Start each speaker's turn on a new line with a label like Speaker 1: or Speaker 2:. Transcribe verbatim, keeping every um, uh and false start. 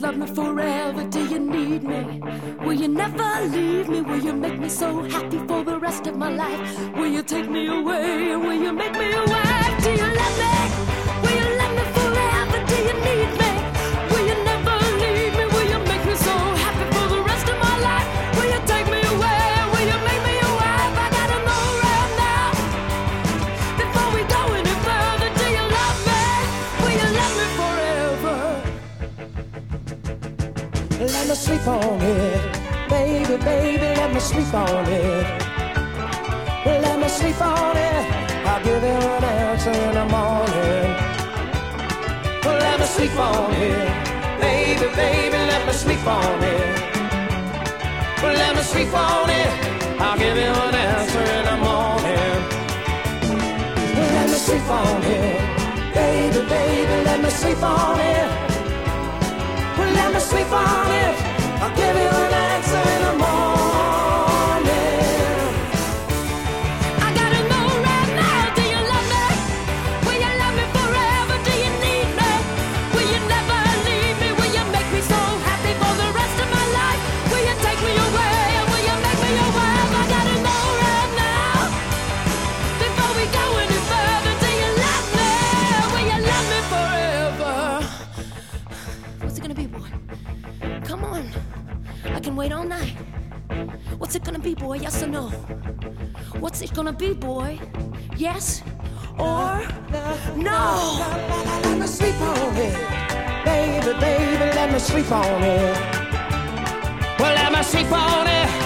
Speaker 1: love me forever? Do you need me? Will you never leave me? Will you make me so happy for the rest of my life? Will you take me away? Will you make me your wife? Do you love me? Will you love me forever? Do you need me? Will you never leave me? Will you make me so happy for the rest of my life? Will you take me away? Will you make me your wife? I gotta know right now, before we go any further. Do you love me? Will you love me forever?
Speaker 2: Let me sleep on it, baby, baby, let me sleep on it. Let me sleep on it, I'll give you an answer in the morning. Let me sleep on it, baby, baby, let me sleep on it. Let me sleep on it, I'll give you an answer in the morning. Let me sleep on it, baby, baby, let me sleep on it. Let me sleep on it, I'll give you an answer in the morning.
Speaker 1: I gotta know right now, do you love me? Will you love me forever? Do you need me? Will you never leave me? Will you make me so happy for the rest of my life? Will you take me away? Will you make me your wife? I gotta know right now, before we go any further. Do you love me? Will you love me forever? What's it gonna be, boy? Come on, I can wait all night. What's it gonna be, boy? Yes or no? What's it gonna be, boy? Yes or no?
Speaker 2: Let me sleep on it, baby, baby, let me sleep on it. Well, let me sleep on it,